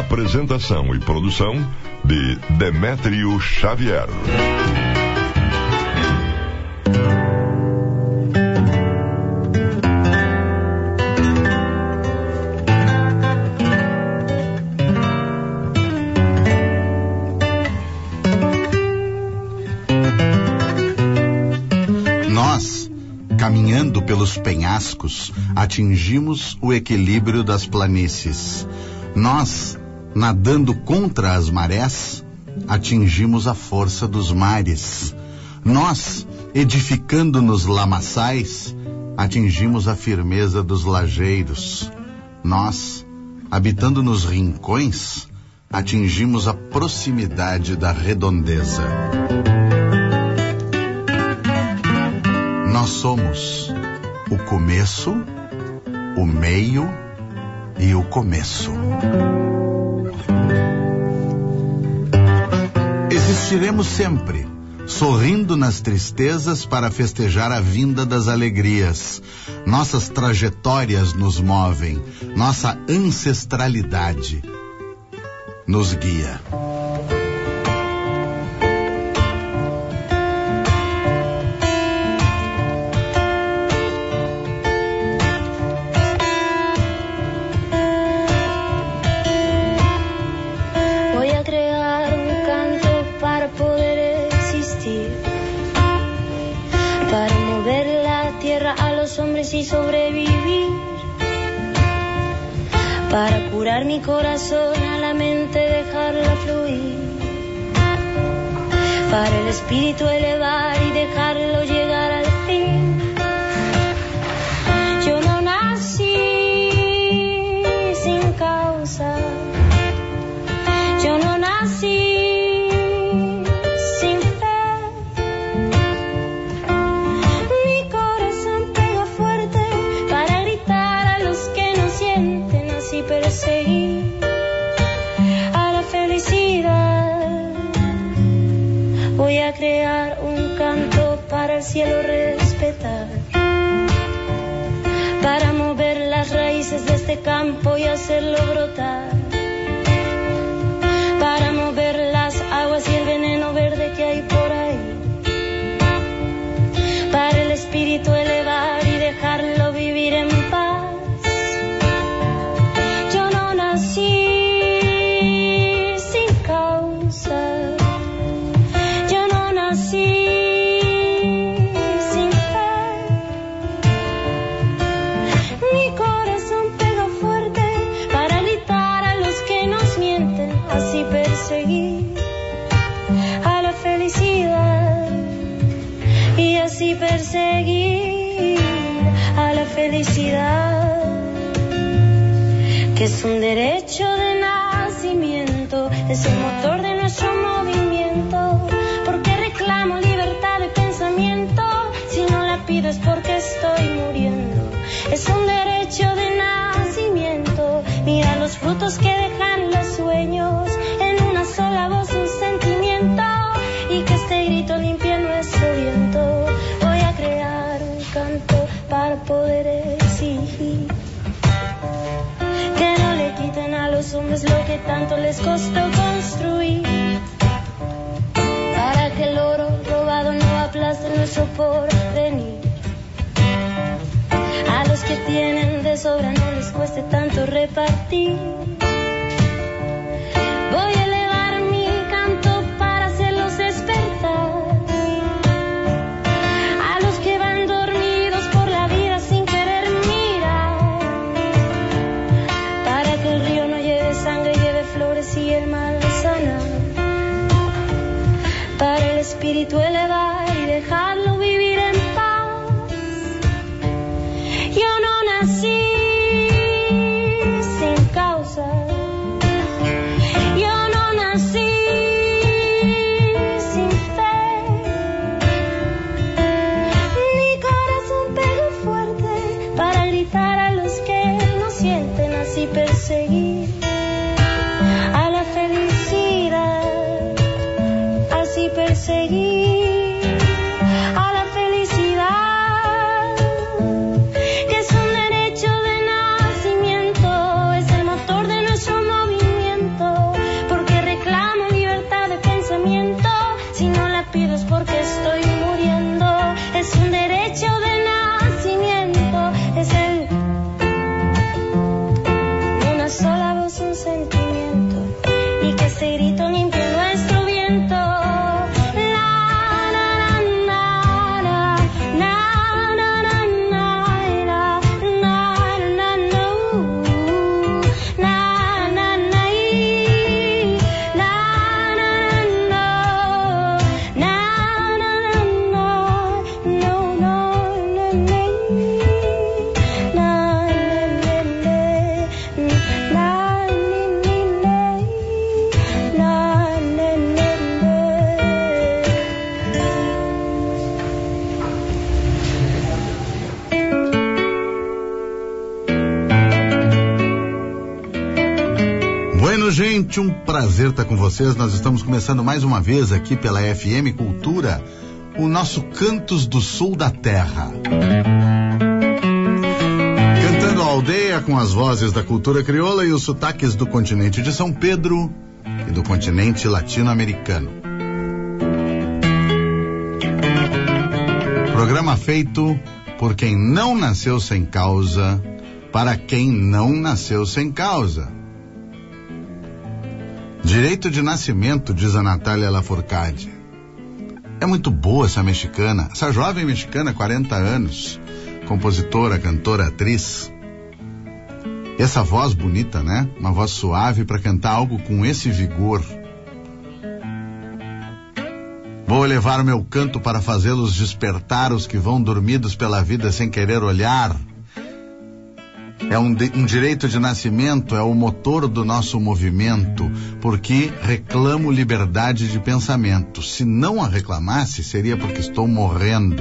Apresentação e produção de Demétrio Xavier. Nós, caminhando pelos penhascos, atingimos o equilíbrio das planícies. Nós, nadando contra as marés, atingimos a força dos mares. Nós, edificando nos lamaçais, atingimos a firmeza dos lajeiros. Nós, habitando nos rincões, atingimos a proximidade da redondeza. Nós somos o começo, o meio e o começo. Existiremos sempre, sorrindo nas tristezas para festejar a vinda das alegrias. Nossas trajetórias nos movem, nossa ancestralidade nos guia. Y sobrevivir, para curar mi corazón, a la mente dejarla fluir, para el espíritu elevar y dejarlo llegar al fin. Yo no nací sin causa, yo no nací perseguir a la felicidad. Voy a crear un canto para el cielo respetar, para mover las raíces de este campo y hacerlo brotar, para mover las aguas y el veneno verde que hay por ahí, para el espíritu elevar y dejarlo vivir en paz. Perseguir a la felicidad, que es un derecho de nacimiento, es el motor de nuestro movimiento. Porque reclamo libertad de pensamiento, si no la pido es porque estoy muriendo. Es un derecho de nacimiento, mira los frutos que dejan los sueños, en una sola voz un sentimiento, y que este grito limpie nuestro viento. Canto para poder exigir que no le quiten a los hombres lo que tanto les costó construir, para que el oro robado no aplaste nuestro porvenir. A los que tienen de sobra no les cueste tanto repartir. Voy a elevar mi canto para hacerlos despertar, a los que van dormidos por la vida sin querer mirar, para que el río no lleve sangre, lleve flores y el mal sana, para el espíritu elevar y dejarlo vivir en paz. Yo no nací sin causa, yo no nací sin fe. Mi corazón pegó fuerte para gritar a los que no sienten, así perseguir a la felicidad, así perseguir a la felicidad, que es un derecho de nacimiento, es el motor de nuestro movimiento. Bueno, gente, um prazer estar com vocês. Nós estamos começando mais uma vez aqui pela FM Cultura, o nosso Cantos do Sul da Terra. Cantando a aldeia com as vozes da cultura crioula e os sotaques do continente de São Pedro e do continente latino-americano. Programa feito por quem não nasceu sem causa, para quem não nasceu sem causa. Direito de nascimento, diz a Natália Lafourcade. É muito boa essa mexicana, essa jovem mexicana, 40 anos, compositora, cantora, atriz. E essa voz bonita, né? Uma voz suave para cantar algo com esse vigor. Vou elevar o meu canto para fazê-los despertar, os que vão dormidos pela vida sem querer olhar. É um direito de nascimento, é o motor do nosso movimento, porque reclamo liberdade de pensamento. Se não a reclamasse, seria porque estou morrendo.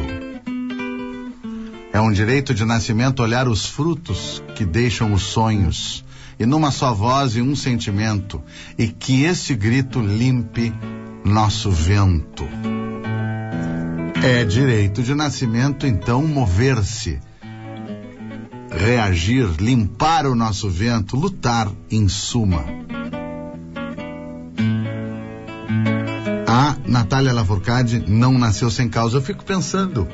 É um direito de nascimento olhar os frutos que deixam os sonhos, e numa só voz e um sentimento, e que esse grito limpe nosso vento. É direito de nascimento, então, mover-se, reagir, limpar o nosso vento, lutar em suma. A Natália Lafourcade não nasceu sem causa. Eu fico pensando,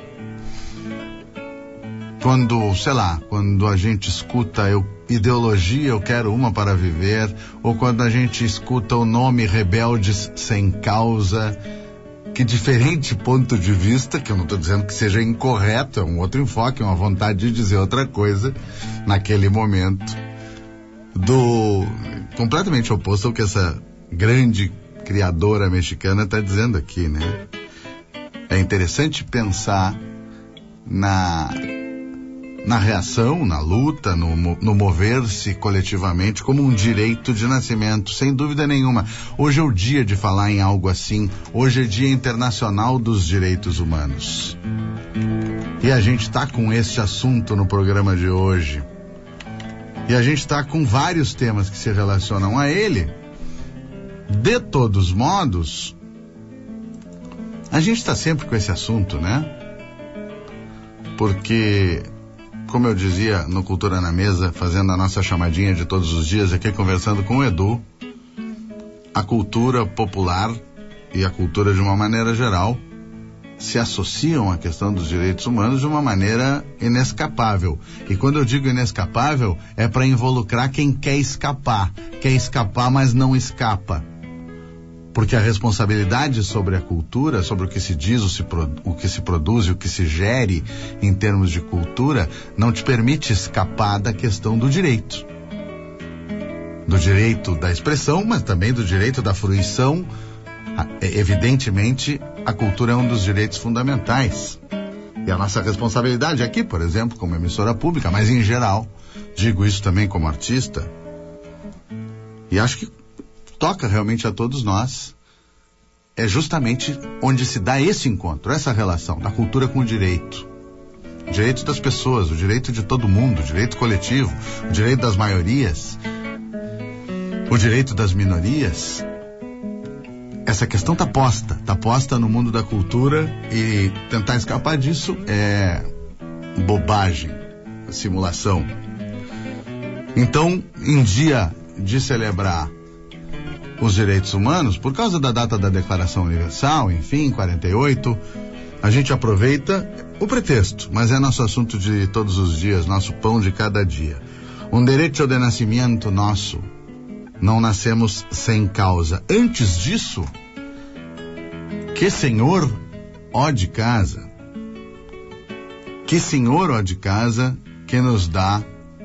quando a gente escuta ideologia, eu quero uma para viver, ou quando a gente escuta o nome Rebeldes Sem Causa, que diferente ponto de vista, que eu não estou dizendo que seja incorreto, é um outro enfoque, uma vontade de dizer outra coisa naquele momento, completamente oposto ao que essa grande criadora mexicana está dizendo aqui, né? É interessante pensar na reação, na luta, no mover-se coletivamente como um direito de nascimento, sem dúvida nenhuma. Hoje é o dia de falar em algo assim. Hoje é Dia Internacional dos Direitos Humanos. E a gente está com esse assunto no programa de hoje. E a gente está com vários temas que se relacionam a ele. De todos modos, a gente está sempre com esse assunto, né? Porque, como eu dizia no Cultura na Mesa, fazendo a nossa chamadinha de todos os dias aqui, conversando com o Edu, a cultura popular e a cultura de uma maneira geral se associam à questão dos direitos humanos de uma maneira inescapável. E quando eu digo inescapável, é para involucrar quem quer escapar, mas não escapa. Porque a responsabilidade sobre a cultura, sobre o que se diz, o que se produz e o que se gere em termos de cultura, não te permite escapar da questão do direito. Do direito da expressão, mas também do direito da fruição. Evidentemente, a cultura é um dos direitos fundamentais. E a nossa responsabilidade aqui, por exemplo, como emissora pública, mas em geral, digo isso também como artista, e acho que toca realmente a todos nós, é justamente onde se dá esse encontro, essa relação da cultura com o direito. O direito das pessoas, o direito de todo mundo, o direito coletivo, o direito das maiorias, o direito das minorias. Essa questão está posta no mundo da cultura, e tentar escapar disso é bobagem, simulação. Então, em dia de celebrar os direitos humanos, por causa da data da Declaração Universal, enfim, 48, a gente aproveita o pretexto, mas é nosso assunto de todos os dias, nosso pão de cada dia. Um direito de nascimento nosso, não nascemos sem causa. Antes disso, que senhor, ó de casa, que nos dá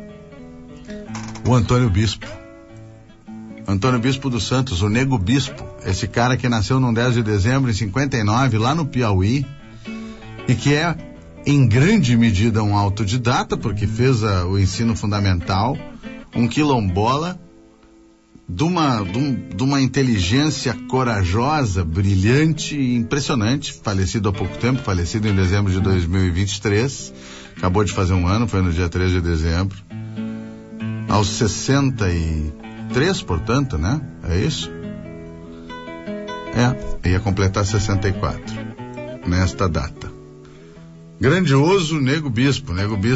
o Antônio Bispo. Antônio Bispo dos Santos, o Nego Bispo, esse cara que nasceu no 10 de dezembro de 59, lá no Piauí, e que é, em grande medida, um autodidata, porque fez o ensino fundamental, um quilombola, de uma inteligência corajosa, brilhante e impressionante, falecido há pouco tempo, falecido em dezembro de 2023, acabou de fazer um ano, foi no dia 13 de dezembro, aos 60 e 3, portanto, né? É isso? Ia completar 64 nesta data. Grandioso Nego Bispo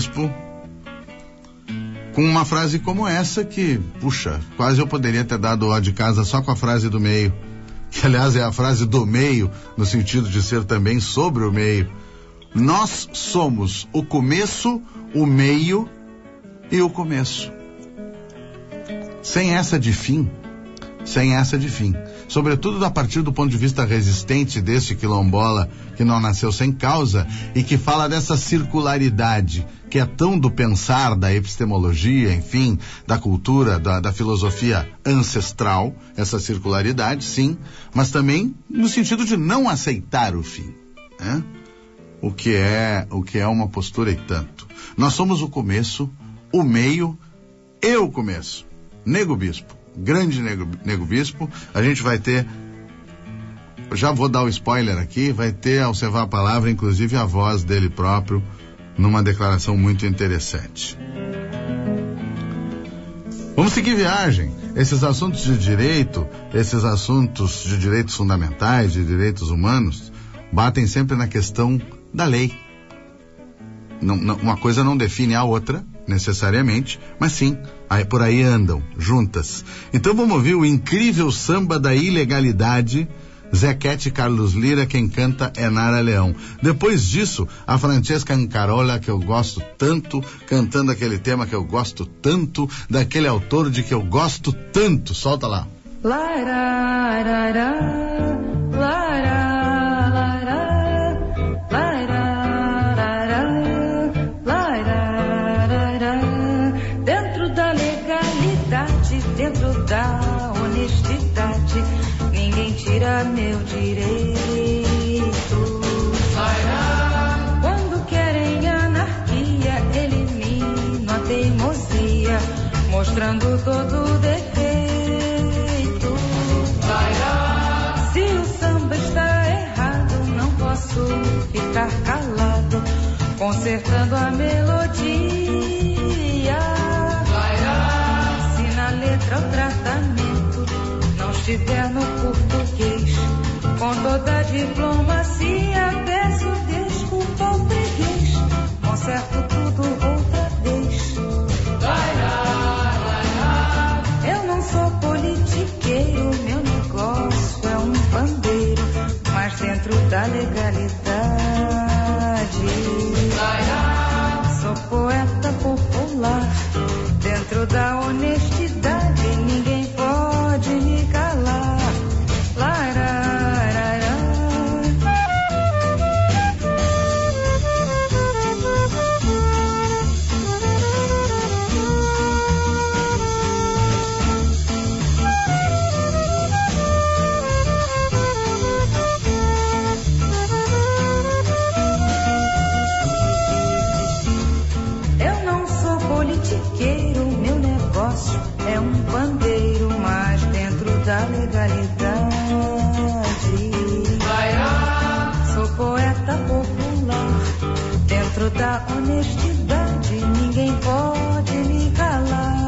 com uma frase como essa que, puxa, quase eu poderia ter dado ó de casa só com a frase do meio, que aliás é a frase do meio, no sentido de ser também sobre o meio. Nós somos o começo, o meio e o começo. Sem essa de fim. Sobretudo a partir do ponto de vista resistente desse quilombola que não nasceu sem causa e que fala dessa circularidade que é tão do pensar, da epistemologia, enfim, da cultura, da filosofia ancestral, essa circularidade, sim, mas também no sentido de não aceitar o fim, né? O que é uma postura e tanto. Nós somos o começo, o meio e o começo. Nego Bispo, grande Nego Bispo. A gente vai ter, já vou dar o spoiler aqui, vai ter ao Cevá a Palavra, inclusive a voz dele próprio, numa declaração muito interessante. Vamos seguir viagem. Esses assuntos de direito, esses assuntos de direitos fundamentais, de direitos humanos, batem sempre na questão da lei. Uma coisa não define a outra, necessariamente, mas sim, por aí andam, juntas. Então vamos ouvir o incrível samba da ilegalidade, Zequete e Carlos Lira. Quem canta é Nara Leão. Depois disso, a Francesca Ancarola, que eu gosto tanto, cantando aquele tema que eu gosto tanto, daquele autor de que eu gosto tanto. Solta lá. Dentro da honestidade, ninguém tira meu direito. Quando querem anarquia, elimino a teimosia, mostrando todo o defeito. Se o samba está errado, não posso ficar calado, consertando a melodia. Letra o tratamento não estiver no português, com toda a diplomacia peço desculpa ao freguês, conserto tudo outra vez. Eu não sou politiqueiro, meu negócio é um bandeiro, mas dentro da legalidade. Sou poeta popular, dentro da honestidade, ninguém pode me calar. Eu não sou politiqueiro, meu negócio é um bandeiro, mas dentro da legalidade. Sou poeta popular, dentro da honestidade, ninguém pode me calar.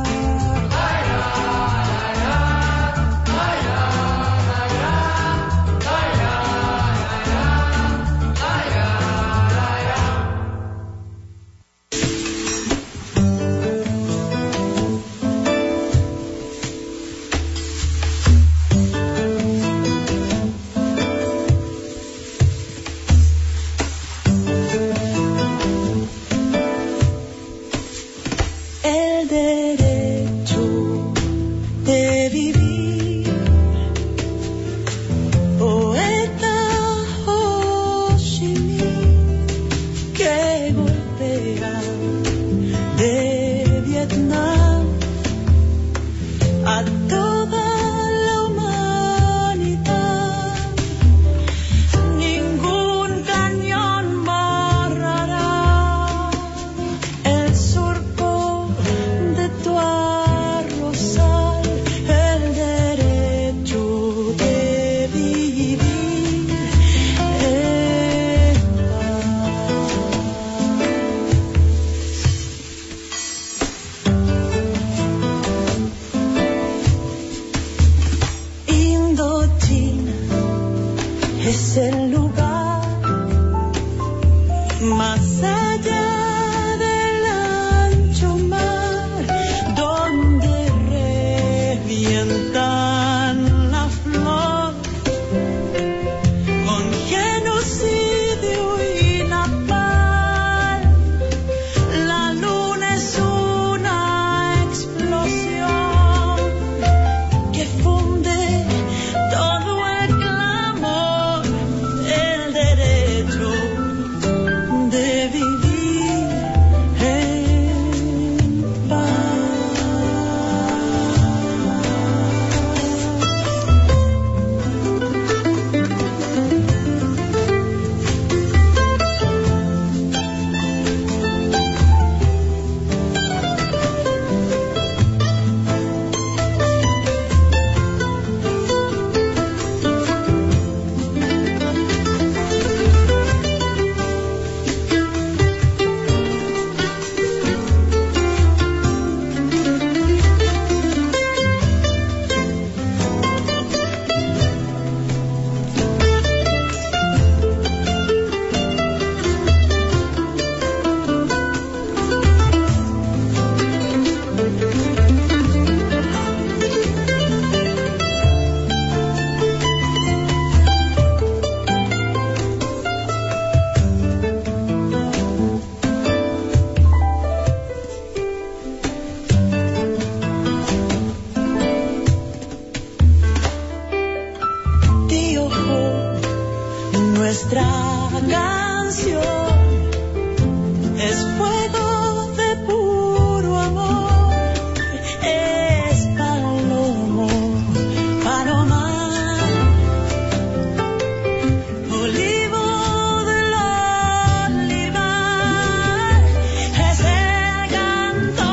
es el lugar más allá del ancho mar donde revientan la flor con genocidio y napalm. La luna es una explosión que funde todo el clamor, el derecho de vivir en paz. Tío Jo, nuestra canción es fuego de puro amor, es palomo, palomar, olivo del olivar, es el canto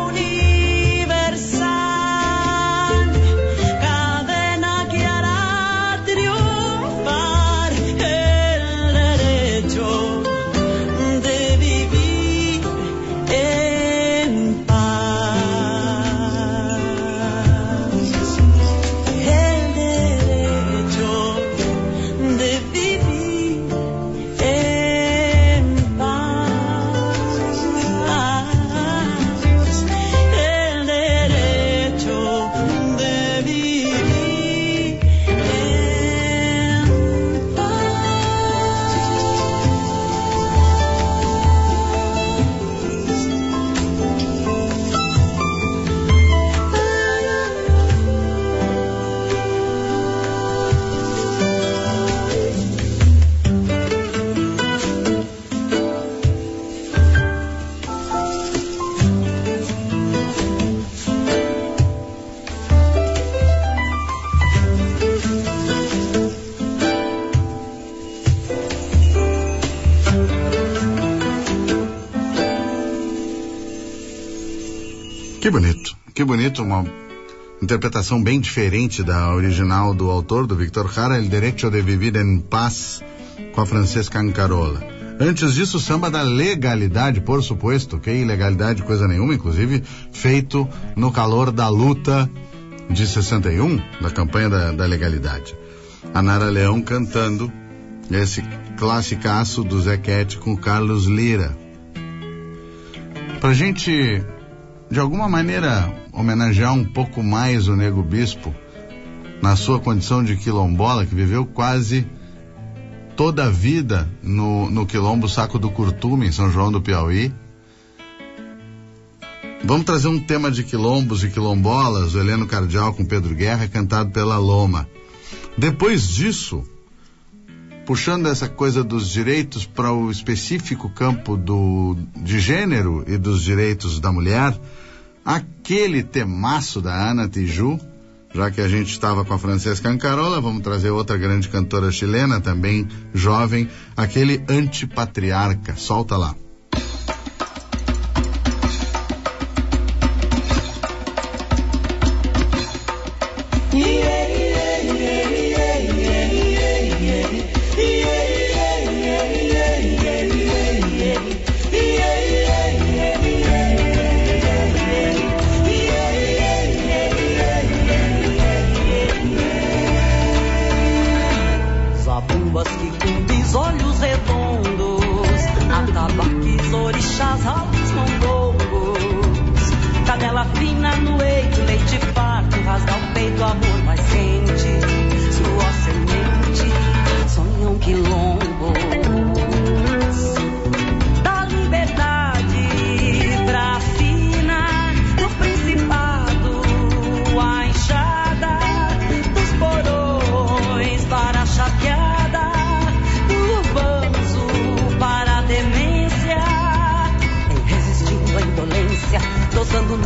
universal, cadena que hará triunfar el derecho de vivir en paz. El derecho de vivir en paz. El derecho de vivir en Que bonito, uma interpretação bem diferente da original do autor, do Victor Jara, El Derecho de Vivir en Paz, com a Francesca Ancarola. Antes disso, o samba da legalidade, por supuesto, que ilegalidade coisa nenhuma, inclusive feito no calor da luta de 61, da campanha da legalidade. A Nara Leão cantando esse classicaço do Zequete com Carlos Lira. Pra gente, de alguma maneira, homenagear um pouco mais o Nego Bispo, na sua condição de quilombola, que viveu quase toda a vida no quilombo Saco do Curtume, em São João do Piauí. Vamos trazer um tema de quilombos e quilombolas, o Heleno Cardial com Pedro Guerra, cantado pela Loma. Depois disso, puxando essa coisa dos direitos para o específico campo de gênero e dos direitos da mulher, aquele temaço da Ana Tijoux, já que a gente estava com a Francesca Ancarola, vamos trazer outra grande cantora chilena, também jovem, aquele Antipatriarca. Solta lá.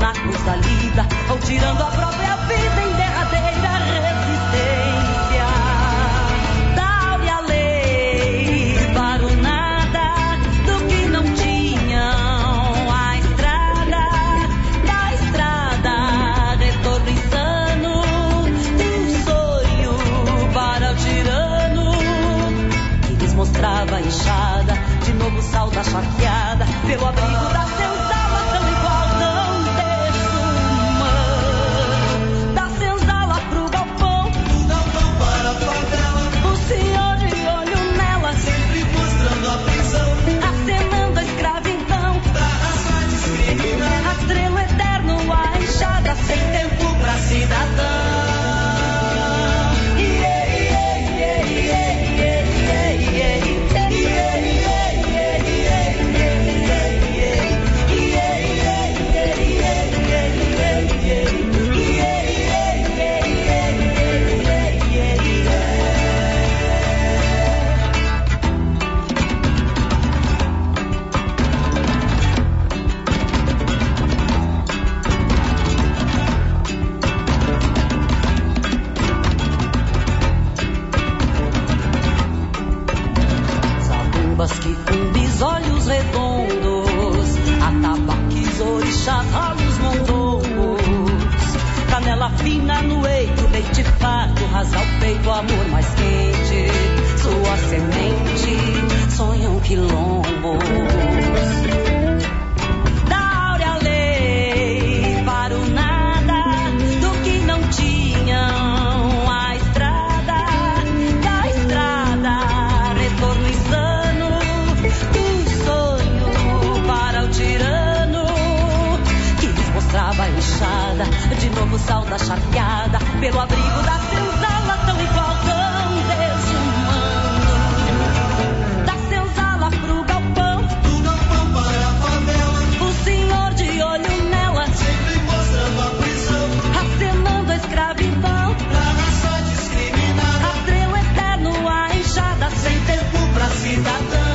na cruz da lida, ou tirando a própria vida em derradeira resistência. Dá-lhe a lei para o nada do que não tinham, a estrada da estrada, retorno insano do sonho para o tirano, que lhes mostrava a enxada, de novo salda chateada, pelo abrigo da senzala tão igual, tão desumana. Da senzala pro galpão, do galpão para a favela, o senhor de olho nela, sempre mostrando a prisão, acenando a escravidão, da raça discriminada, rastreio eterno, a enxada, sem tempo pra cidadão. Que com bisolhos redondos, atabaques, orixás, ralos mondongos, canela fina no eito, leite farto, rasga o peito, amor mais quente, sua semente, sonham quilombos. Da áurea lei para o nada do que não tinham, a estrada da estrada, retorno insano do sonho para o tirano, que lhes mostrava a enxada, de novo salda chateada, pelo abrigo da senzala tão igual, tão desumano. Da senzala pro galpão, do galpão para a favela, o senhor de olho nela, sempre mostrando a prisão, acenando a escravidão, da raça discriminada, rastreio eterno, a enxada, sem tempo pra cidadão.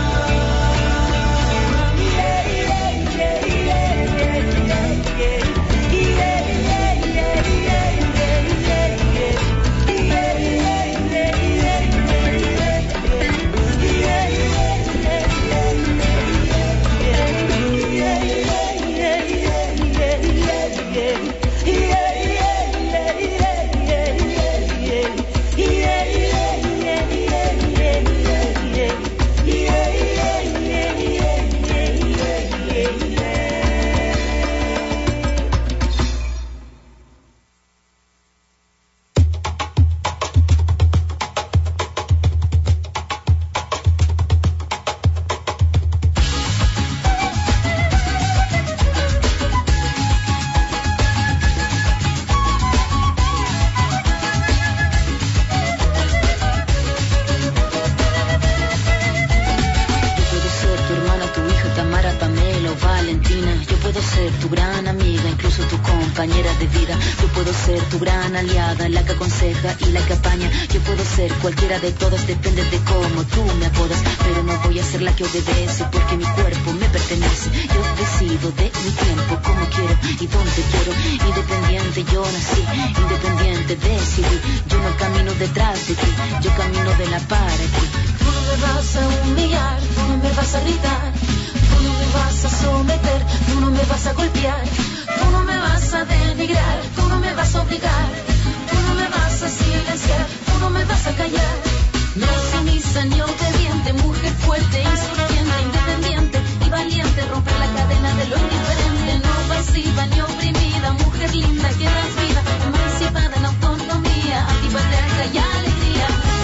Cualquiera de todas, depende de cómo tú me apodas, pero no voy a ser la que obedece, porque mi cuerpo me pertenece. Yo decido de mi tiempo, como quiero y donde quiero. Independiente yo nací, independiente decidí. Yo no camino detrás de ti, yo camino de la para ti. Tú no me vas a humillar, tú no me vas a gritar, tú no me vas a someter, tú no me vas a golpear, tú no me vas a denigrar, tú no me vas a obligar, tú no me vas a silenciar, tú no me vas a callar. No sumisa ni obediente, mujer fuerte, insurgente, independiente y valiente, romper la cadena de lo indiferente, no pasiva ni oprimida, mujer linda que das vida, emancipada en autonomía, antipatriarca y alegría.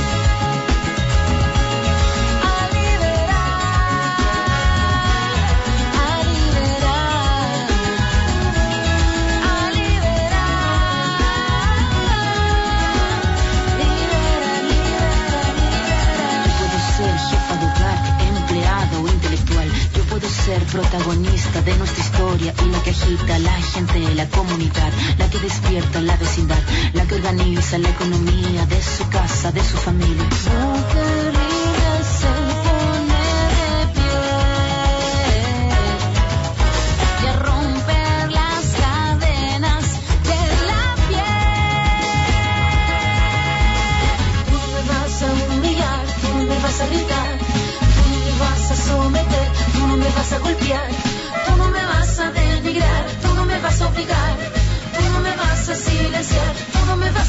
Ser protagonista de nuestra historia y la que agita a la gente, la comunidad, la que despierta la vecindad, la que organiza la economía de su casa, de su familia. Mujer libre se pone de pie y a romper las cadenas.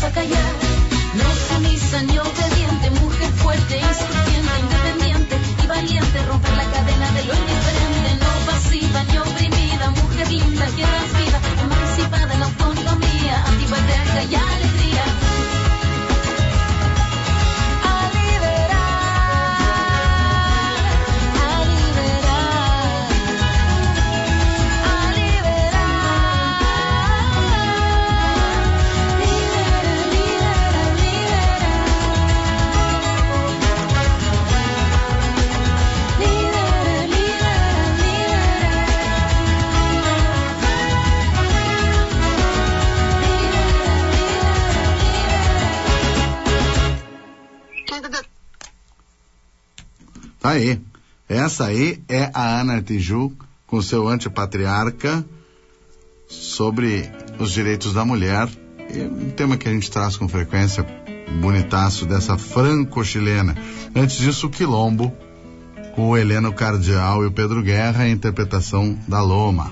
a callar. No sumisa ni obediente, mujer fuerte, insurgiente, independiente y valiente, romper la cadena de lo indiferente, no pasiva ni oprimida, mujer linda que das vida, emancipada en autonomía, antipatriarca y alegría. Aí, essa aí é a Ana Artiju com seu antipatriarca sobre os direitos da mulher, um tema que a gente traz com frequência, bonitaço, dessa franco-chilena. Antes disso, o Quilombo, com o Heleno Cardial e o Pedro Guerra, a interpretação da Loma.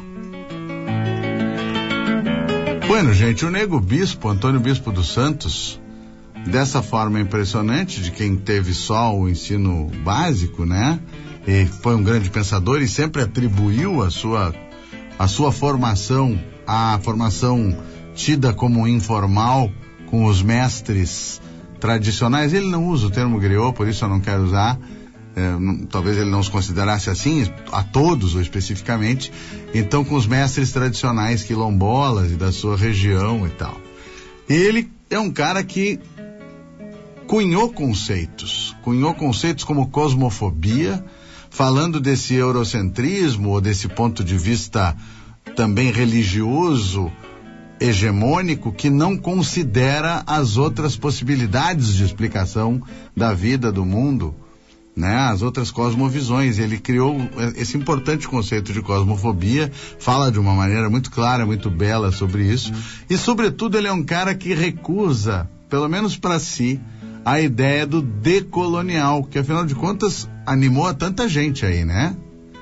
Bueno, gente, o Nego Bispo, Antônio Bispo dos Santos, dessa forma impressionante, de quem teve só o ensino básico, né? E foi um grande pensador e sempre atribuiu a sua formação, a formação tida como informal, com os mestres tradicionais. Ele não usa o termo griot, por isso eu não quero usar. Talvez ele não os considerasse assim, a todos ou especificamente. Então, com os mestres tradicionais quilombolas e da sua região e tal. Ele é um cara que cunhou conceitos como cosmofobia, falando desse eurocentrismo ou desse ponto de vista também religioso, hegemônico, que não considera as outras possibilidades de explicação da vida, do mundo, né? As outras cosmovisões. Ele criou esse importante conceito de cosmofobia, fala de uma maneira muito clara, muito bela sobre isso, e sobretudo ele é um cara que recusa, pelo menos para si, a ideia do decolonial, que afinal de contas animou a tanta gente aí, né?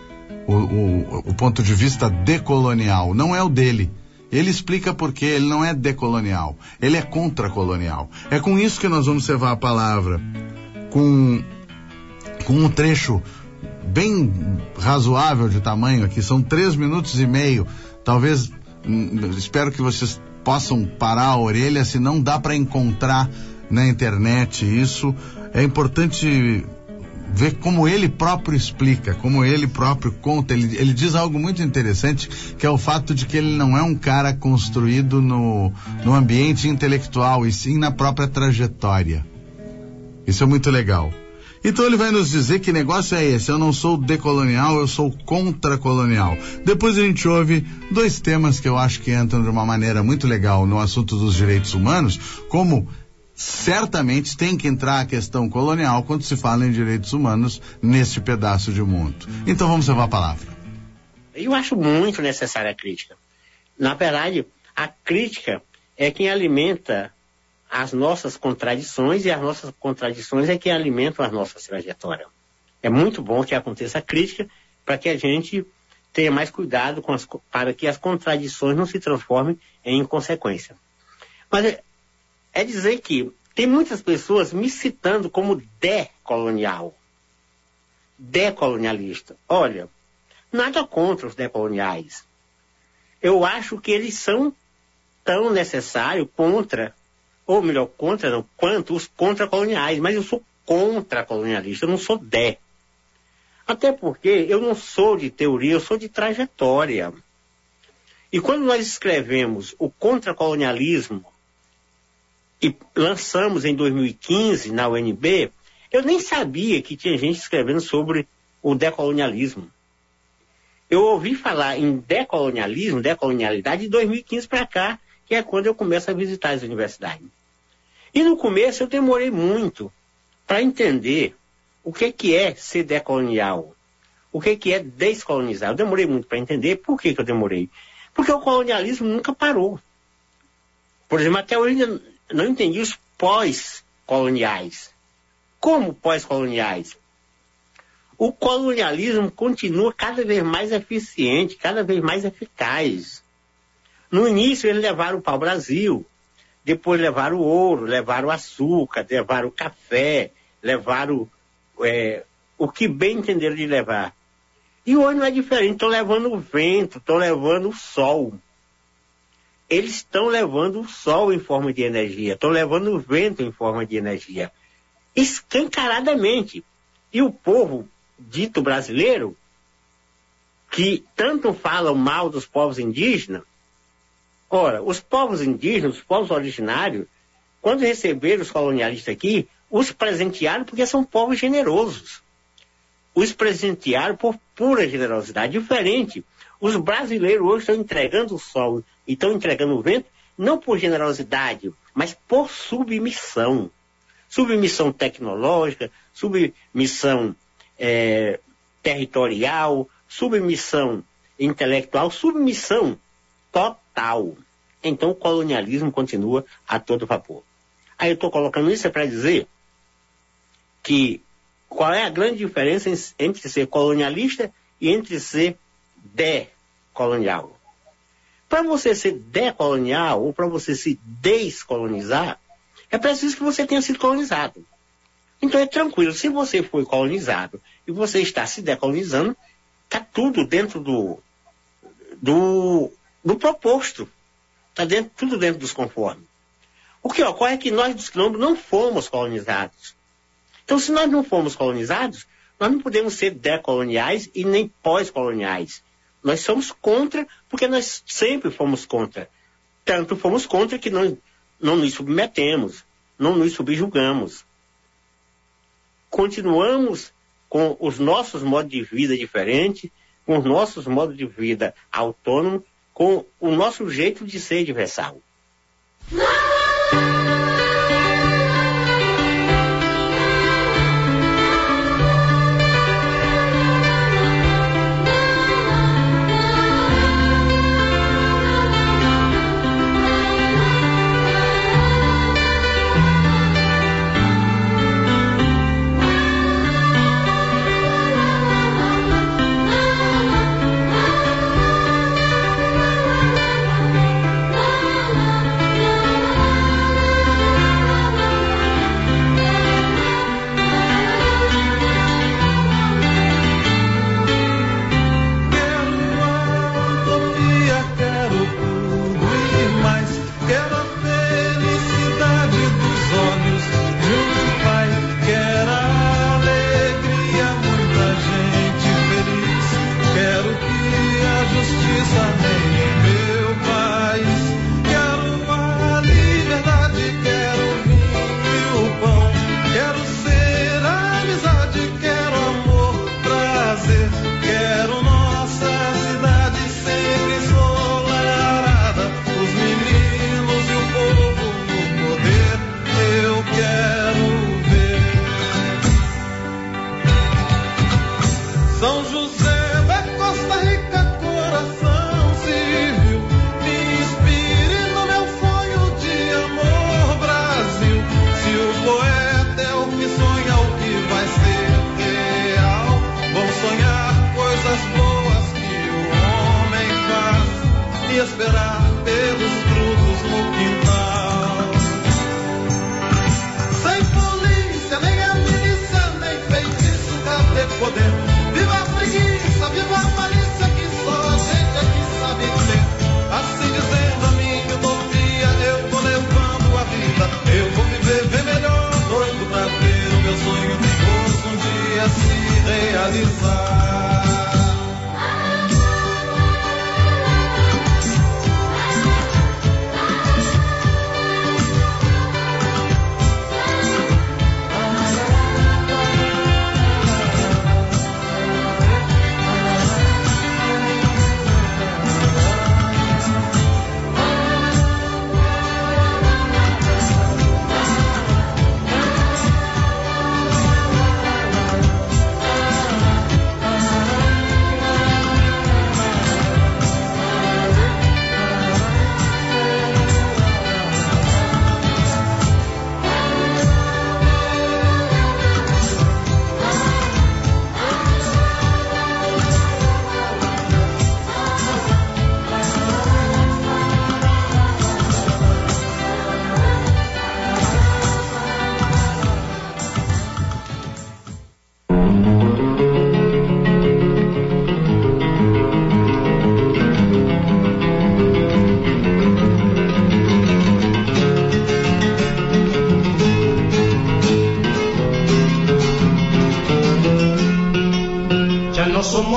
O ponto de vista decolonial não é o dele. Ele explica por que ele não é decolonial, ele é contracolonial. É com isso que nós vamos levar a palavra, com um trecho bem razoável de tamanho aqui, são 3 minutos e meio, talvez, espero que vocês possam parar a orelha, se não dá para encontrar na internet isso. É importante ver como ele próprio explica, como ele próprio conta. Ele diz algo muito interessante, que é o fato de que ele não é um cara construído no ambiente intelectual, e sim na própria trajetória. Isso é muito legal. Então ele vai nos dizer que negócio é esse: eu não sou decolonial, eu sou contracolonial. Depois a gente ouve 2 temas que eu acho que entram de uma maneira muito legal no assunto dos direitos humanos, como certamente tem que entrar a questão colonial quando se fala em direitos humanos neste pedaço de mundo. Então vamos levar a palavra. Eu acho muito necessária a crítica. Na verdade, a crítica é quem alimenta as nossas contradições, e as nossas contradições é quem alimentam as nossas trajetórias. É muito bom que aconteça a crítica para que a gente tenha mais cuidado para que as contradições não se transformem em inconsequência. Mas é dizer que tem muitas pessoas me citando como decolonial, decolonialista. Olha, nada contra os decoloniais. Eu acho que eles são tão necessários quanto os contracoloniais, mas eu sou contracolonialista, eu não sou dé. Até porque eu não sou de teoria, eu sou de trajetória. E quando nós escrevemos o contracolonialismo e lançamos em 2015 na UNB, eu nem sabia que tinha gente escrevendo sobre o decolonialismo. Eu ouvi falar em decolonialidade de 2015 para cá, que é quando eu começo a visitar as universidades. E no começo eu demorei muito para entender o que é ser decolonial, o que é descolonizar. Eu demorei muito para entender. Por que eu demorei? Porque o colonialismo nunca parou. Por exemplo, até hoje não entendi os pós-coloniais. Como pós-coloniais? O colonialismo continua cada vez mais eficiente, cada vez mais eficaz. No início eles levaram para o Brasil, depois levaram o ouro, levaram o açúcar, levaram o café, levaram o que bem entenderam de levar. E hoje não é diferente, estão levando o vento, estão levando o sol. Eles estão levando o sol em forma de energia, estão levando o vento em forma de energia, escancaradamente. E o povo dito brasileiro, que tanto falam mal dos povos indígenas, ora, os povos indígenas, os povos originários, quando receberam os colonialistas aqui, os presentearam porque são povos generosos. Os presentearam por pura generosidade. Diferente, os brasileiros hoje estão entregando o sol e estão entregando o vento, não por generosidade, mas por submissão. Submissão tecnológica, submissão territorial, submissão intelectual, submissão total. Então o colonialismo continua a todo vapor. Aí eu estou colocando isso para dizer que qual é a grande diferença entre ser colonialista e entre ser decolonial. Para você ser decolonial ou para você se descolonizar, é preciso que você tenha sido colonizado. Então é tranquilo, se você foi colonizado e você está se decolonizando, está tudo dentro do proposto. Está tudo dentro dos conformes. O que ocorre é que nós dos quilombos não fomos colonizados. Então, se nós não fomos colonizados, nós não podemos ser decoloniais e nem pós-coloniais. Nós somos contra, porque nós sempre fomos contra. Tanto fomos contra que nós não nos submetemos, não nos subjugamos. Continuamos com os nossos modos de vida diferentes, com os nossos modos de vida autônomos, com o nosso jeito de ser universal.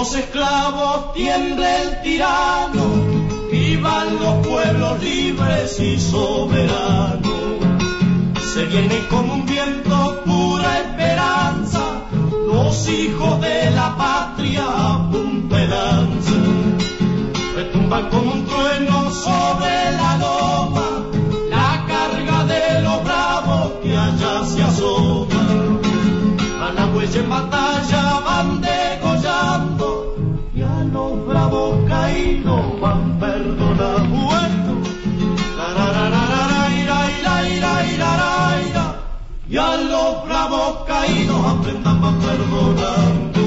los esclavos tiemble el tirano, vivan los pueblos libres y soberanos. Se viene como un viento pura esperanza, los hijos de la patria a punta de lanza. Retumban como un trueno sobre la loma, la carga de los bravos que allá se asoma. A la huella en batalla van degollando y a los bravos caídos van perdonando. Y a los bravos caídos aprendan van perdonando.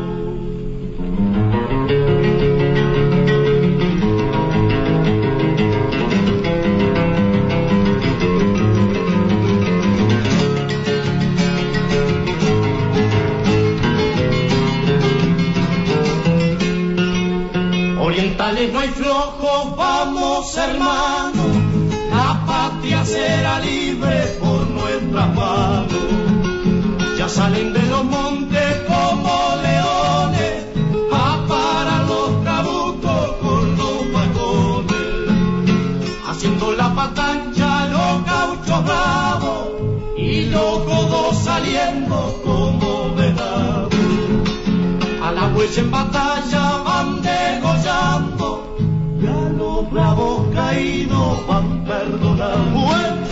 Orientales no hay flojos, vamos hermanos, la patria será libre por nuestras manos. Ya salen de los montes como leones a parar los trabucos con los vagones, haciendo la patancha los gauchos bravos y los godos saliendo como venados. A la huella en batalla van degollando y a los bravos caídos van perdonando.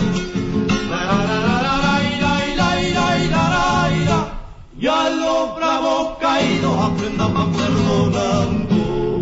Y a los bravos caídos aprendan van perdonando.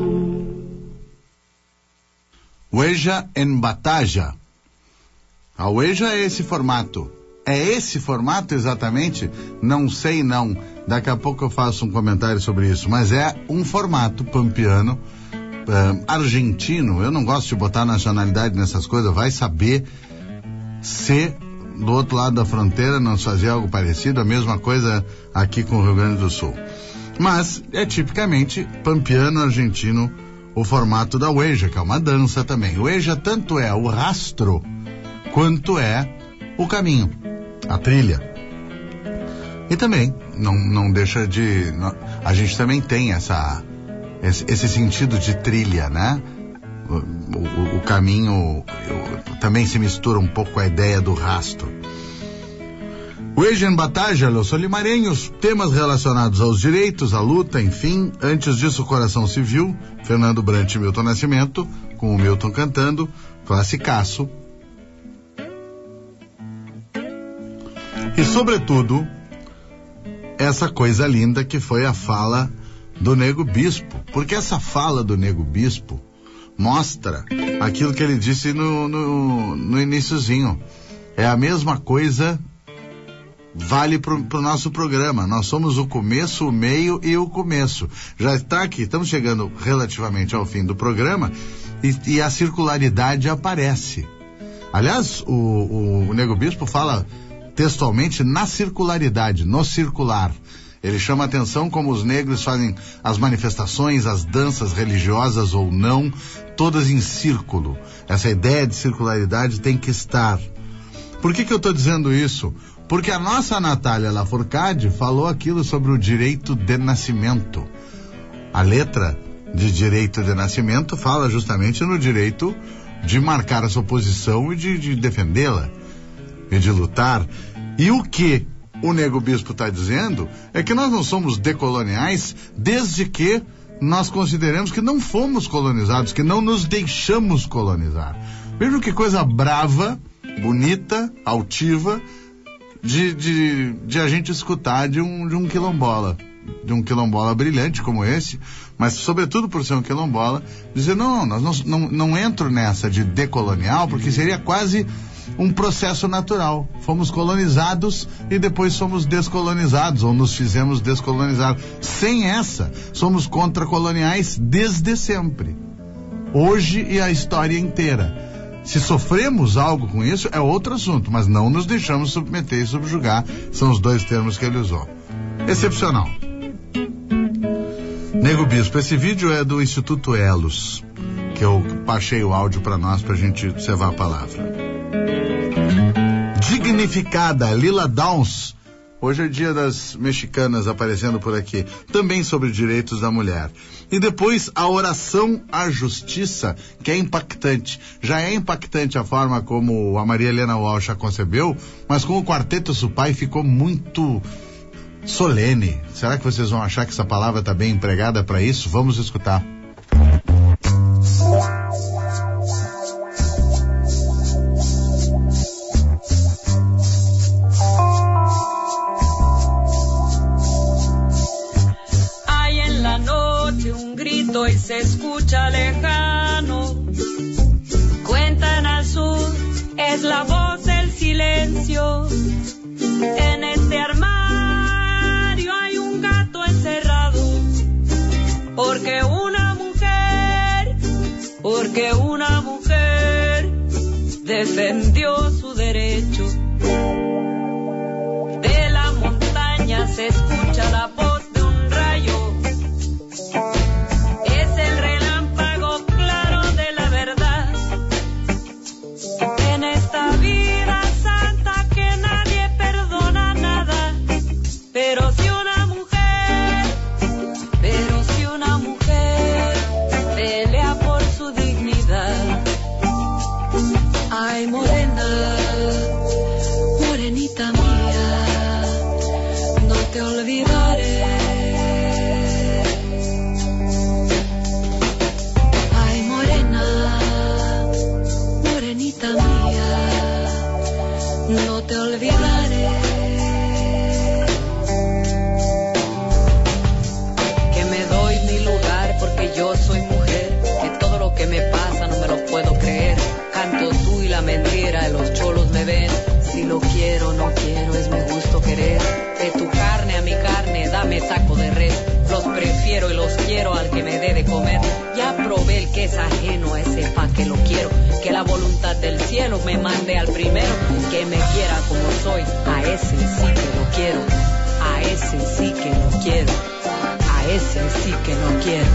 Huella en Batalla. A Huella é esse formato. É esse formato exatamente? Não sei não. Daqui a pouco eu faço um comentário sobre isso. Mas é um formato pampiano, argentino. Eu não gosto de botar nacionalidade nessas coisas. Vai saber se do outro lado da fronteira não se fazia algo parecido. A mesma coisa aqui com o Rio Grande do Sul. Mas é tipicamente pampiano argentino o formato da Huella, que é uma dança também. Huella tanto é o rastro quanto é o caminho, a trilha. E também não deixa de... A gente também tem esse sentido de trilha, né? O caminho também se mistura um pouco com a ideia do rastro. Huella en Batalla, Los Solimareños, temas relacionados aos direitos, à luta, enfim. Antes disso, Coração Civil, Fernando Brant e Milton Nascimento, com o Milton cantando, classicaço. E, sobretudo, essa coisa linda que foi a fala do Nego Bispo, porque essa fala do Nego Bispo mostra aquilo que ele disse no iniciozinho. É a mesma coisa, vale pro nosso programa. Nós somos o começo, o meio e o começo. Já está aqui, estamos chegando relativamente ao fim do programa e a circularidade aparece. Aliás, o Nego Bispo fala textualmente na circularidade, no circular. Ele chama atenção como os negros fazem as manifestações, as danças religiosas ou não, todas em círculo. Essa ideia de circularidade tem que estar. Por que eu estou dizendo isso? Porque a nossa Natália Lafourcade falou aquilo sobre o direito de nascimento. A letra de direito de nascimento fala justamente no direito de marcar a sua posição e de defendê-la e de lutar. E o que o Nego Bispo está dizendo é que nós não somos decoloniais desde que nós consideremos que não fomos colonizados, que não nos deixamos colonizar. Vejam que coisa brava, bonita, altiva de a gente escutar de um quilombola brilhante como esse, mas sobretudo por ser um quilombola, dizer não entro nessa de decolonial, porque seria quase um processo natural. Fomos colonizados e depois somos descolonizados, ou nos fizemos descolonizar. Sem essa, somos contracoloniais desde sempre, hoje e a história inteira. Se sofremos algo com isso, é outro assunto, mas não nos deixamos submeter e subjugar. São os dois termos que ele usou. Excepcional. Nego Bispo, esse vídeo é do Instituto Elos, que eu baixei o áudio para nós, pra gente observar a palavra. Dignificada, Lila Downs, Hoje é dia das mexicanas aparecendo por aqui. Também sobre direitos da mulher. E depois a oração à justiça, que é impactante. Já é impactante a forma como a Maria Helena Walsh a concebeu, mas com o Quarteto Supai ficou muito solene. Será que vocês vão achar que essa palavra está bem empregada para isso? Vamos escutar. Y se escucha lejano, cuentan al sur, es la voz del silencio. En este armario hay un gato encerrado, porque una mujer defendió su derecho. De la montaña se escucha la voz de un rayo. Ay, morena, morenita mía, no te olvidaré. Ay, morena, morenita mía, no te olvidaré. Que me doy mi lugar porque yo soy mujer, que todo lo que me pasa no me lo puedo creer. Canto tú y la mentira, los cholos me ven. Si lo quiero, no quiero, es mi gusto querer. De tu carne a mi carne, dame taco de res. Los prefiero y los quiero al que me dé de comer. Ya probé el que es ajeno, a ese pa' que lo quiero. Que la voluntad del cielo me mande al primero. Que me quiera como soy, a ese sí que lo quiero. A ese sí que lo quiero. A ese sí que lo quiero.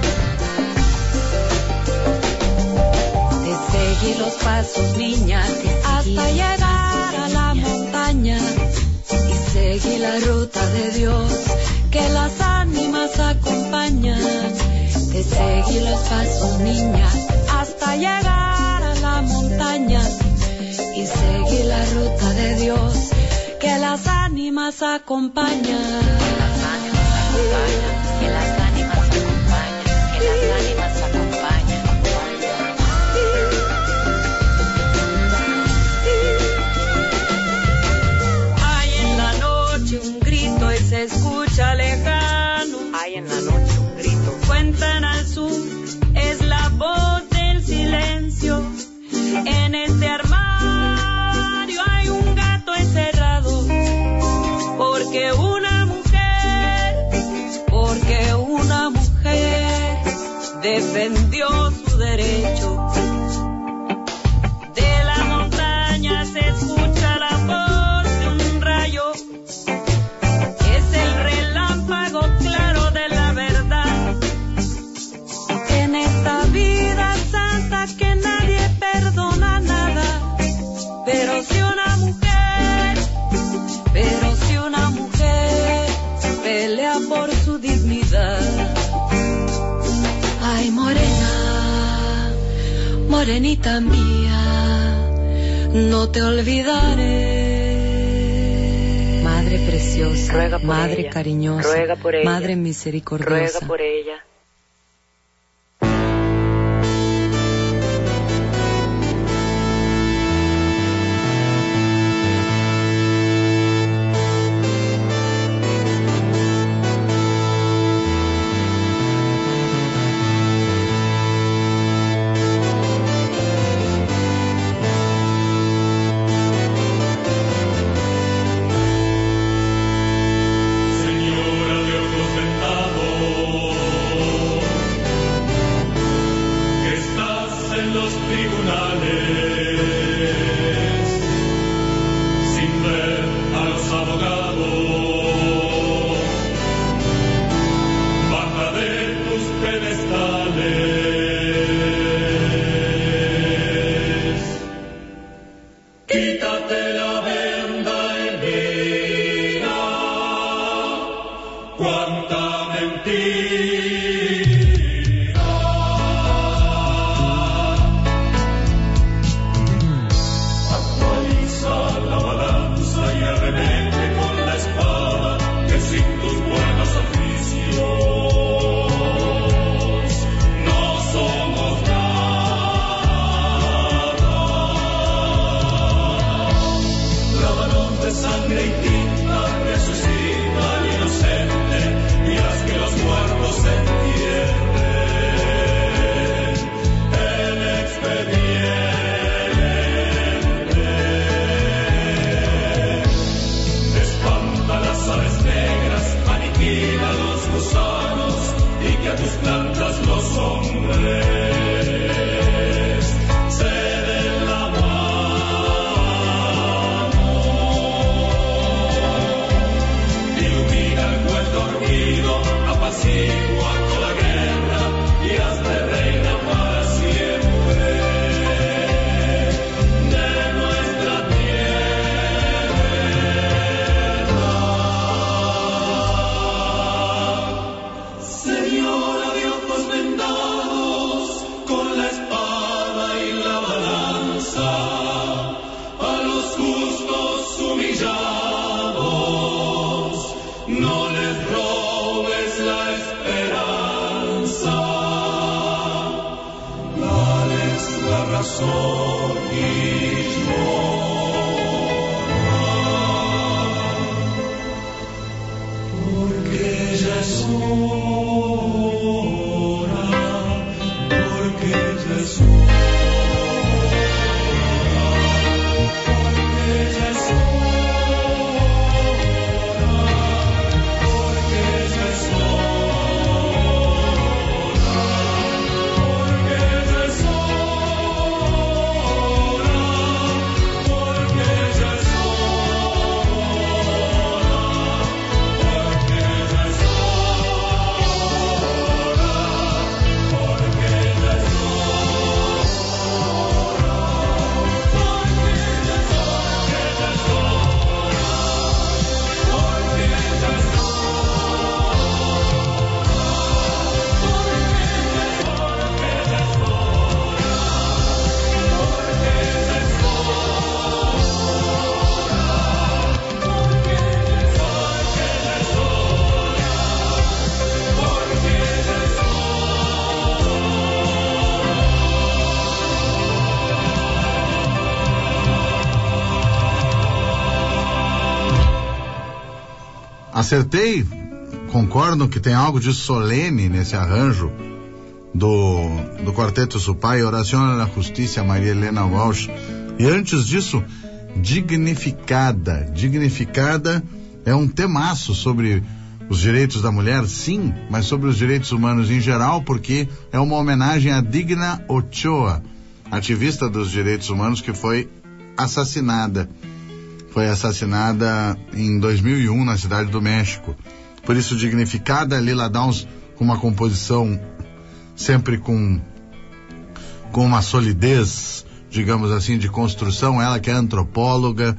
Seguí los pasos, niña, hasta llegar a la montaña. Y seguí la ruta de Dios, que las ánimas acompañan. Te seguí los pasos, niña, hasta llegar a la montaña. Y seguí la ruta de Dios, que las ánimas acompañan. Que las ánimas acompañan, que las ánimas acompañan, que las ánimas acompañan. Se escucha lejano, hay en la noche un grito. Cuentan al sur, es la voz del silencio. En este armario hay un gato encerrado, porque una mujer defendió su derecho. De la montaña se escucha la voz de un rayo. Claro de la verdad. En esta vida santa que nadie perdona nada. Pero si una mujer pelea por su dignidad. Ay, morena, morenita mía, no te olvidaré. Madre preciosa, Madre ella, cariñosa, Madre misericordiosa, ruega por ella. Quítate la venda y mira. de sangre y tinta resucita el inocente y haz que los muertos se entierren. El expediente espanta las aves negras, aniquila los gusanos y que a tus plantas los hombres se den la mano. Ilumina el pueblo dormido, apacigua toda guerra y hazme reina para siempre de nuestra tierra. Señora de ojos vendados, con la espada y la balanza, a los justos humillados, no les robes la esperanza. Dales la razón y llora, porque ya es hora, porque ya es hora, porque ya es hora, porque ya es hora, porque ya es hora, porque ya es Acertei, concordo que tem algo de solene nesse arranjo do Quarteto Supai, Oração à Justiça, Maria Helena Walsh. E antes disso, Dignificada. Dignificada é um temaço sobre os direitos da mulher, sim, mas sobre os direitos humanos em geral, porque é uma homenagem a Digna Ochoa, ativista dos direitos humanos que foi assassinada. Foi assassinada em 2001 na Cidade do México. Por isso, Dignificada, Lila Downs, com uma composição sempre com uma solidez, digamos assim, de construção. Ela que é antropóloga.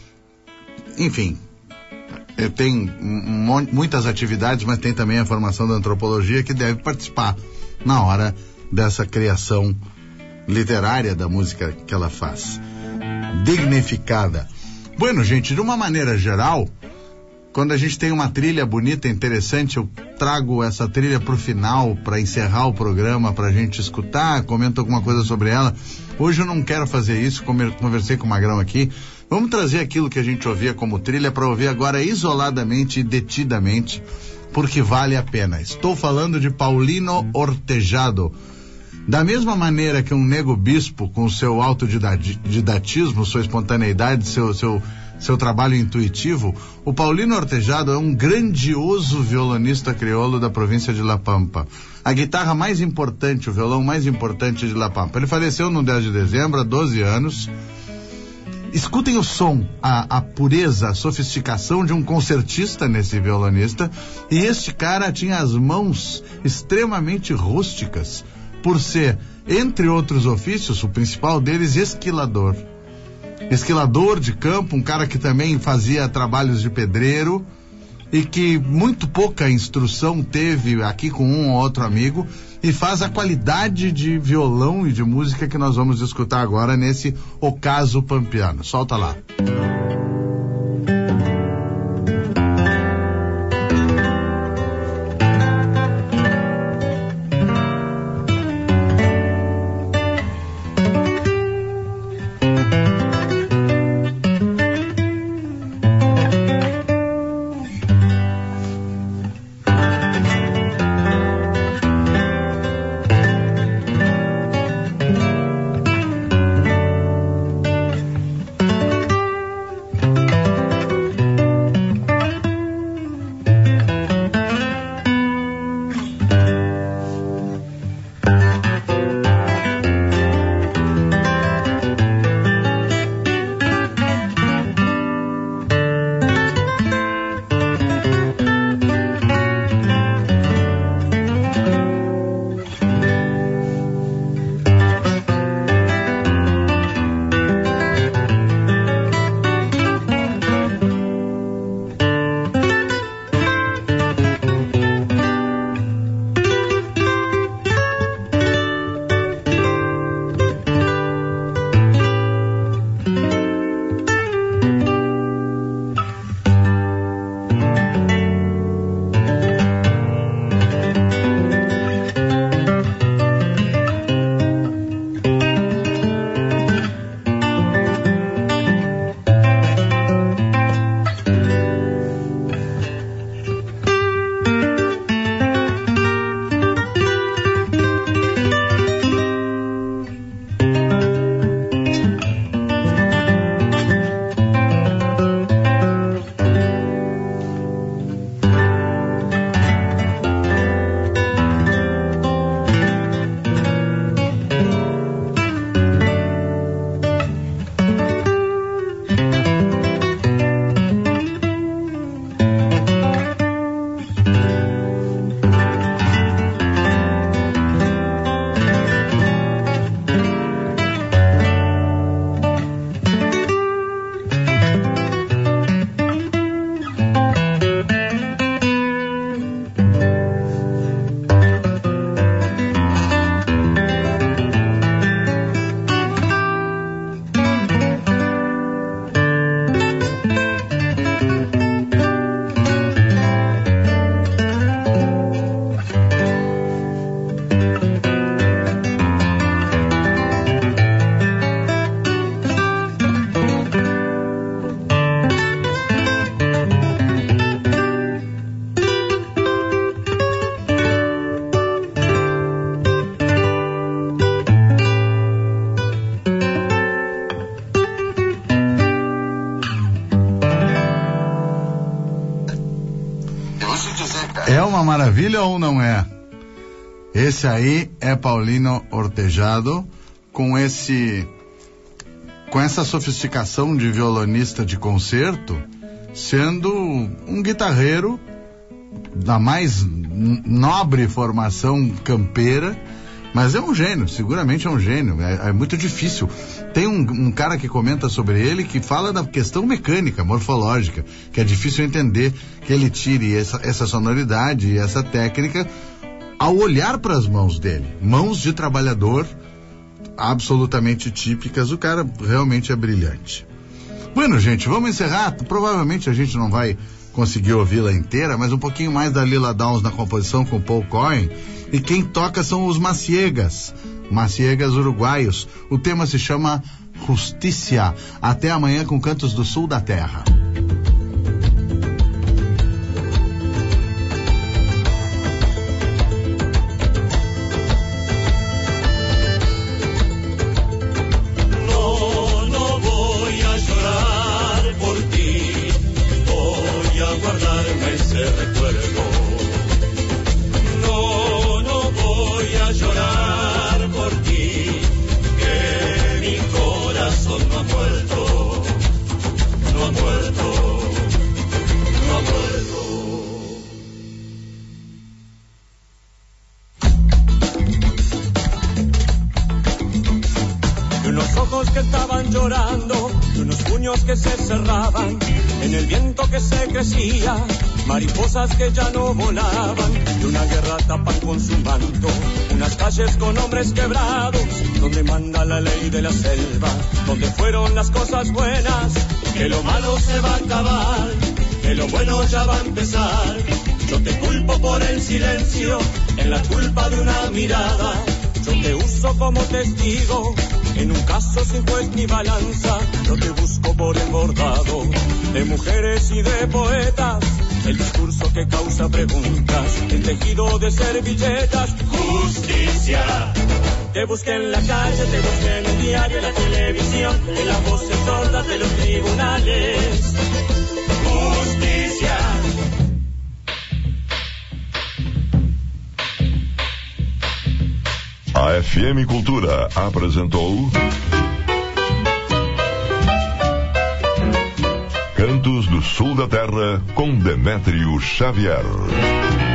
Enfim, tem muitas atividades, mas tem também a formação da antropologia, que deve participar na hora dessa criação literária da música que ela faz. Dignificada. Bueno, gente, de uma maneira geral, quando a gente tem uma trilha bonita, interessante, eu trago essa trilha pro final, para encerrar o programa, pra gente escutar, comento alguma coisa sobre ela. Hoje eu não quero fazer isso, conversei com o Magrão aqui. Vamos trazer aquilo que a gente ouvia como trilha para ouvir agora isoladamente e detidamente, porque vale a pena. Estou falando de Paulino Ortejado. Da mesma maneira que um nego bispo, com seu autodidatismo, sua espontaneidade, seu trabalho intuitivo, o Paulino Ortejado é um grandioso violonista crioulo da província de La Pampa. A guitarra mais importante, o violão mais importante de La Pampa. Ele faleceu no 10 de dezembro, há 12 anos. Escutem o som, a pureza, a sofisticação de um concertista nesse violonista. E este cara tinha as mãos extremamente rústicas, por ser, entre outros ofícios, o principal deles, esquilador. Esquilador de campo, um cara que também fazia trabalhos de pedreiro e que muito pouca instrução teve aqui com um ou outro amigo, e faz a qualidade de violão e de música que nós vamos escutar agora nesse Ocaso Pampiano. Solta lá. É uma maravilha ou não é? Esse aí é Paulino Ortejado, com essa sofisticação de violonista de concerto, sendo um guitarreiro da mais nobre formação campeira, mas é um gênio, seguramente é um gênio, é muito difícil. Tem um cara que comenta sobre ele que fala da questão mecânica, morfológica, que é difícil entender que ele tire essa sonoridade e essa técnica ao olhar para as mãos dele, mãos de trabalhador absolutamente típicas. O cara realmente é brilhante. Bueno, gente, vamos encerrar. Provavelmente a gente não vai conseguir ouvi-la inteira, mas um pouquinho mais da Lila Downs na composição com Paul Cohen. E quem toca são os Maciegas uruguaios. O tema se chama Justicia. Até amanhã com Cantos do Sul da Terra. Que estaban llorando, de unos puños que se cerraban, en el viento que se crecía, mariposas que ya no volaban, de una guerra tapan con su manto, unas calles con hombres quebrados, donde manda la ley de la selva, donde fueron las cosas buenas, que lo malo se va a acabar, que lo bueno ya va a empezar. Yo te culpo por el silencio, en la culpa de una mirada, yo te uso como testigo, en un caso sin juez ni balanza, yo te busco por el bordado de mujeres y de poetas, el discurso que causa preguntas, el tejido de servilletas. Justicia. Te busqué en la calle, te busqué en el diario, en la televisión, en las voces sordas de los tribunales. Justicia. A FM Cultura apresentou Cantos do Sul da Terra com Demétrio Xavier.